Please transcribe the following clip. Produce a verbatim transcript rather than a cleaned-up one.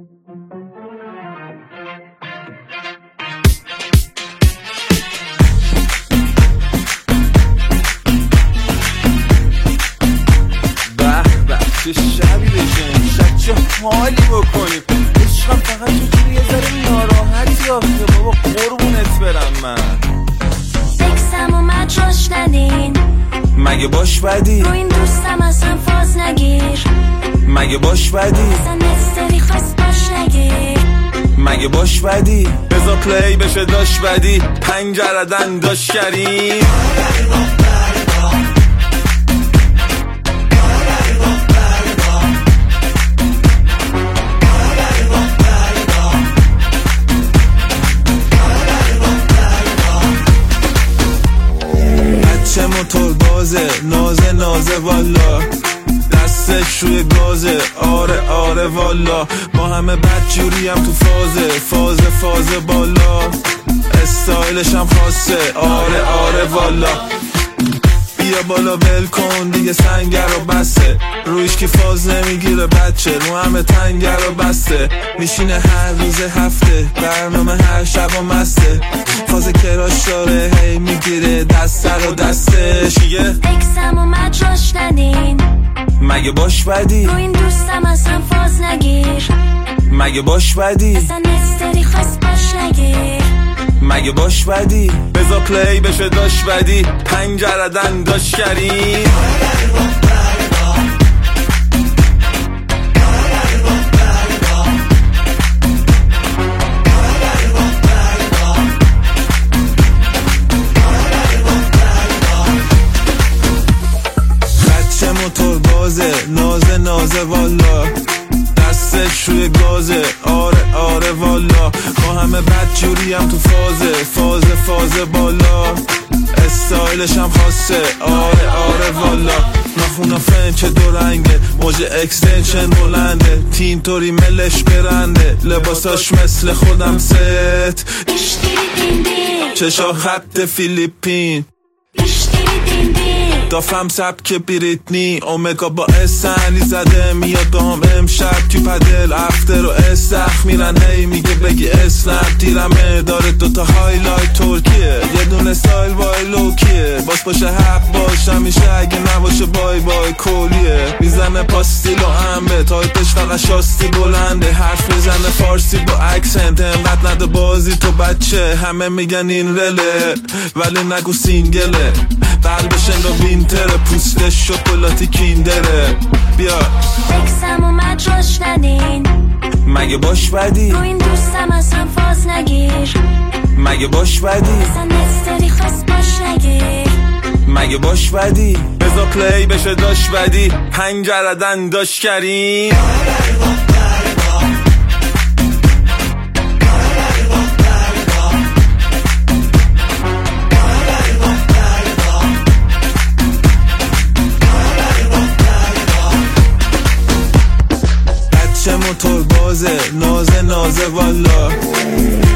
چه شبی بشین شب چه حالی بکنیم عشقم فقط تو جوری یه ذره ناراحتی آخه بابا قربونت برم من سکسم و مجاش ندین مگه باش بدی رو این دوستم اصلا فاز نگیر مگه باش بدی اصلا نستری خواست باش نگیر مگه باش بدی بزا پلی بشه داش بدی پنجردن داش کریم چه موتور بازه نازه نازه والا دستش روی گازه آره آره والا ما همه بدجوری هم تو فازه فازه فازه بالا استایلش هم خاصه آره آره والا بیا بالا ول کن دیگه سنگر و بسته رویش که فاز نمیگیره بچه رو همه تنگر و بسته میشینه هر روز هفته برنامه هر شب و مسته فاز کراش داره هی میگیره دسته رو دستش یه اکسم و مجاش ندین مگه باش بدی رو این دوستم اصلا فاز نگیر مگه باش بدی اصلا نستری خواست باش نگیر مگه باش بدی بزا پلی بشه داش بدی پنجردن داش کریم بچه موتور بازه نازه نازه والا دستش روی گازه آره آره والا ما همه بدجوری هم تو فازه فازه فازه بالا استایلش هم خاصه آره آره والا نخونا فنچه دو رنگه موج اکستنشن بلنده تینطوری ملش برنده لباساش مثل خودم ست چشا خط فیلیپین دافم سبک بریتنی اومگا با اسنی زده میاد دام امشب تو پدل افتر و استخ میرن هی میگه بگی اسنپ تیرمه داره دوتا هایلایت ترکیه یه دونه سایل وای لوکیه باش باشه حق باشم میشه اگه نباشه بای بای کلیه میزنه پاستیل و امبه تایپش فقط شاستی بلنده حرف میزنه فارسی با اکسنت انقدر نده بازی تو بچه همه میگن این رله ولی نگو سینگله قلبش انگار وینتره پوستش شکلاتی کیندره بیا اکسم و مجاش ندین مگه باش بدی رو این دوستم اصلا فاز نگیر مگه باش بدی اصلا نستری خواست باش نگیر مگه باش بدی بزا پلی بشه داش بدی پنجردن داش کریم چه موتور بازه نازه نازه والا